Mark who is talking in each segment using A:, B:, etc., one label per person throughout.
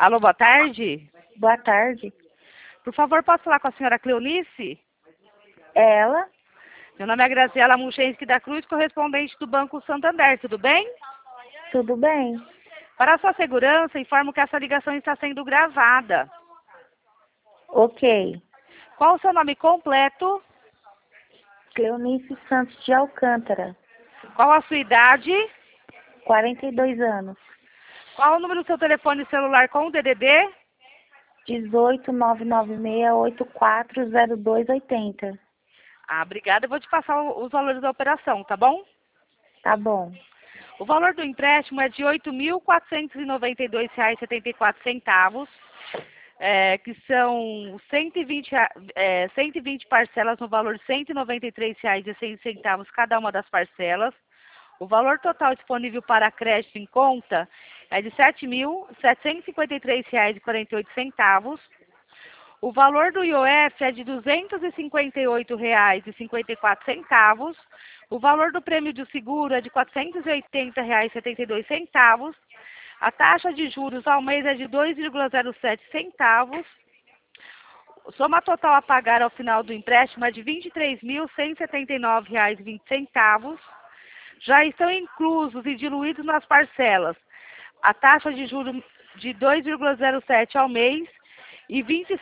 A: Alô, boa tarde.
B: Boa tarde.
A: Por favor, posso falar com a senhora Cleonice?
B: Ela?
A: Meu nome é Graziela Muchensky da Cruz, correspondente do Banco Santander, tudo bem?
B: Tudo bem?
A: Para a sua segurança, informo que essa ligação está sendo gravada.
B: Ok.
A: Qual o seu nome completo?
B: Cleonice Santos de Alcântara.
A: Qual a sua idade?
B: 42 anos.
A: Qual o número do seu telefone celular com o DDD?
B: 18996840280.
A: Obrigada. Eu vou te passar os valores da operação, tá bom?
B: Tá bom.
A: O valor do empréstimo é de R$ 8.492,74, que são 120 parcelas no valor de R$ 193,06 cada uma das parcelas. O valor total disponível para crédito em conta é de R$ 7.753,48. O valor do IOF é de R$ 258,54. O valor do prêmio de seguro é de R$ 480,72. A taxa de juros ao mês é de 2,07 centavos. Soma total a pagar ao final do empréstimo é de R$ 23.179,20. Já estão inclusos e diluídos nas parcelas a taxa de juros de 2,07 ao mês e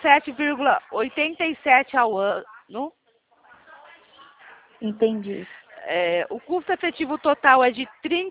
A: 27,87 ao ano.
B: Entendi.
A: O custo efetivo total é de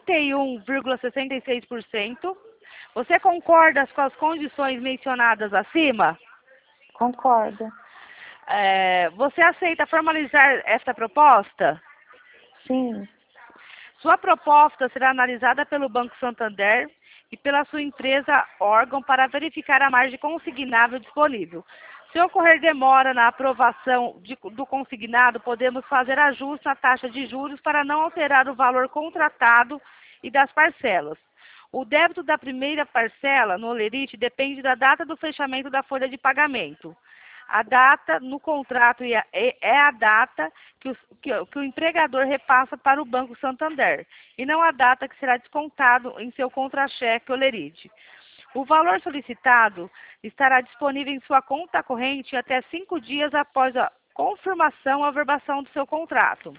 A: 31,66%. Você concorda com as condições mencionadas acima?
B: Concordo.
A: Você aceita formalizar esta proposta?
B: Sim.
A: Sua proposta será analisada pelo Banco Santander e pela sua empresa órgão para verificar a margem consignável disponível. Se ocorrer demora na aprovação do consignado, podemos fazer ajuste na taxa de juros para não alterar o valor contratado e das parcelas. O débito da primeira parcela no Olerite depende da data do fechamento da folha de pagamento. A data no contrato é a data que o empregador repassa para o Banco Santander, e não a data que será descontado em seu contra-cheque Olerite. O valor solicitado estará disponível em sua conta corrente até 5 dias após a confirmação ou averbação do seu contrato.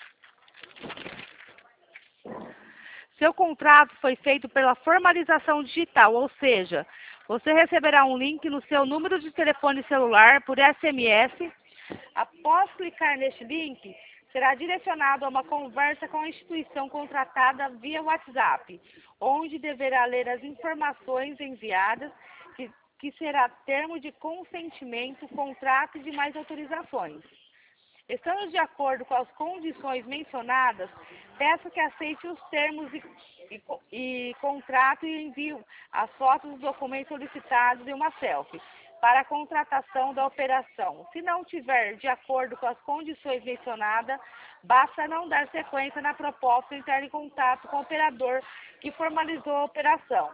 A: Seu contrato foi feito pela formalização digital, ou seja, você receberá um link no seu número de telefone celular por SMS. Após clicar neste link, será direcionado a uma conversa com a instituição contratada via WhatsApp, onde deverá ler as informações enviadas, que será termo de consentimento, contrato e demais autorizações. Estando de acordo com as condições mencionadas, peço que aceite os termos e contrato e envie as fotos dos documentos solicitados e uma selfie para a contratação da operação. Se não tiver de acordo com as condições mencionadas, basta não dar sequência na proposta e entrar em contato com o operador que formalizou a operação.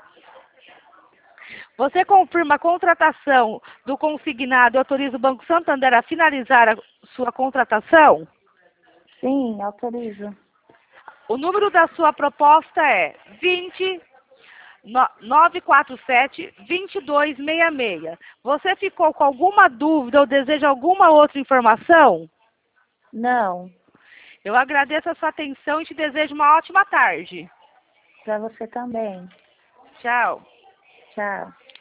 A: Você confirma a contratação do consignado e autoriza o Banco Santander a finalizar a sua contratação?
B: Sim, autorizo.
A: O número da sua proposta é 947-2266. Você ficou com alguma dúvida ou deseja alguma outra informação?
B: Não.
A: Eu agradeço a sua atenção e te desejo uma ótima tarde.
B: Para você também.
A: Tchau.
B: Tchau.